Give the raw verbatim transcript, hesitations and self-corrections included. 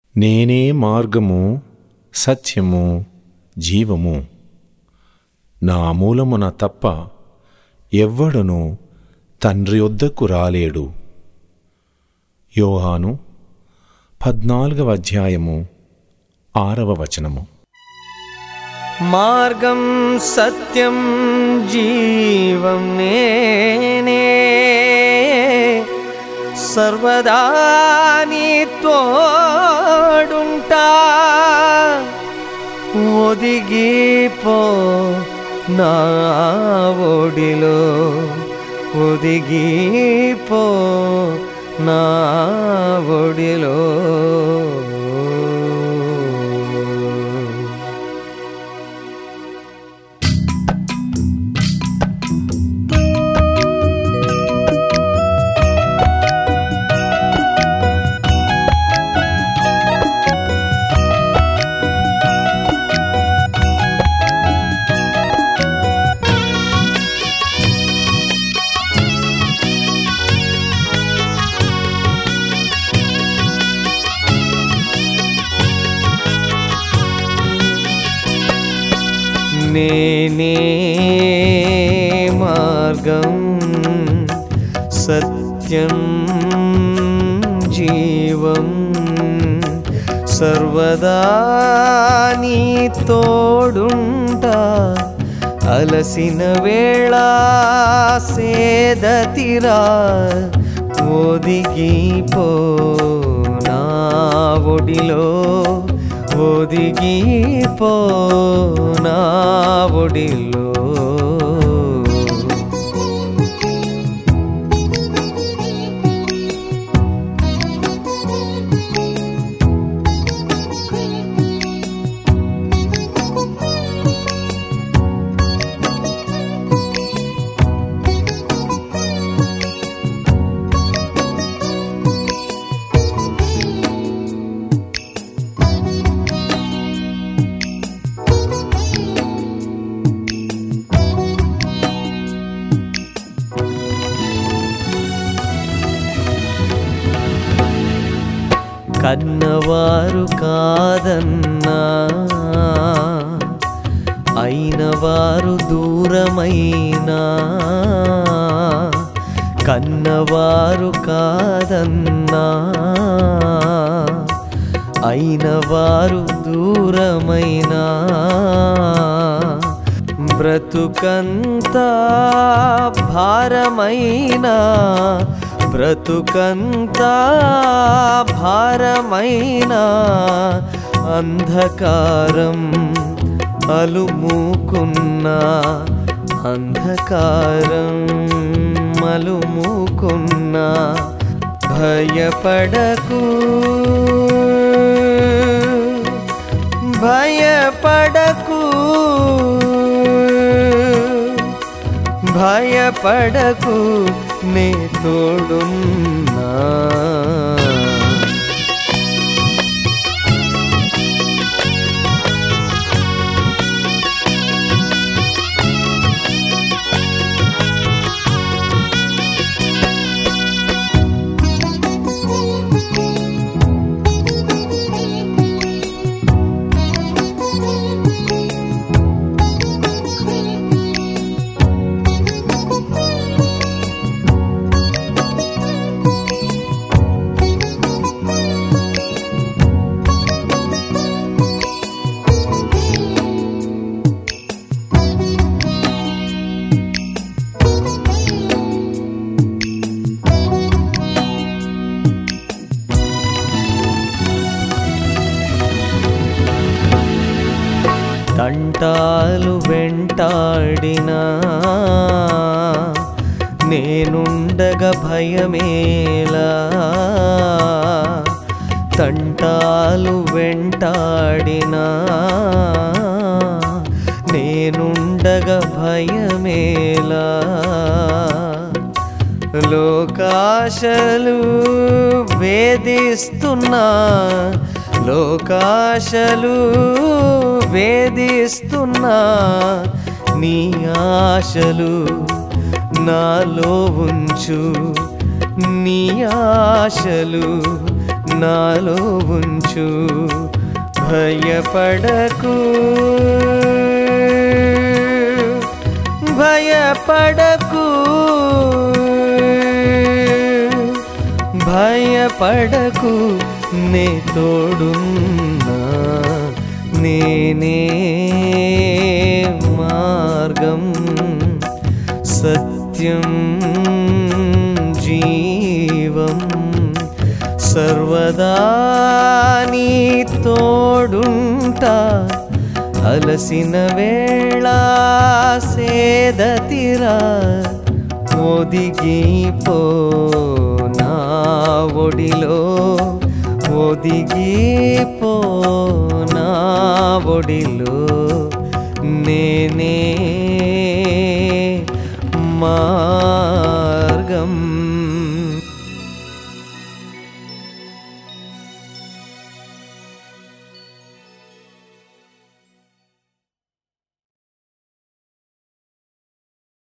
నేనే మార్గము సత్యము జీవము, నా మూలమున తప్ప ఎవ్వడునూ తండ్రి యొద్దకు రాలేడు. యోహాను పద్నాలుగవ అధ్యాయము ఆరవ వచనము. మార్గం సత్యం జీవం నేనే, సర్వదా నీ తోడుంటా. ఒదిగిపో నా ఒడిలో, ఒదిగిపో నా ఒడిలో. నేనే మార్గం సత్యం జీవం, సర్వదా నీ తోడుంటా. అలసిన వేళ సేదతిరా, ఒదిగిపో నా ఒడిలో, ఒదిగిపో నా ఒడిలో. కన్నవారు కాదన్నా, అయినవారు దూరమైనా. కన్నవారు కాదన్నా, అయినవారు దూరమైనా. బ్రతుకంతా భారమైనా, బ్రతుకంతా భారమైనా. అంధకారం అలుముకున్నా, అంధకారం అలుముకున్నా. భయపడకు భయపడకు భయపడకు, నే తోడున్నా. తంటాలు వెంటాడినా, నేనుండగా భయమేలా. తంటాలు వెంటాడినా, నేనుండగా భయమేలా. లోకాశలు వేధిస్తున్నా, లోకాశలు వేధిస్తున్నా. నీ ఆశలు నాలో ఉంచు, నీ ఆశలు నాలో ఉంచు భయపడకు భయపడకు భయపడకు నే తోడున్నా నేనే మార్గం సత్యం జీవం సర్వదా నీ తోడుంటా అలసిన వేళ సేదతిరా ఒదిగిపో నా ఒడిలో ఒదిగిపో నా ఒడిలో నేనే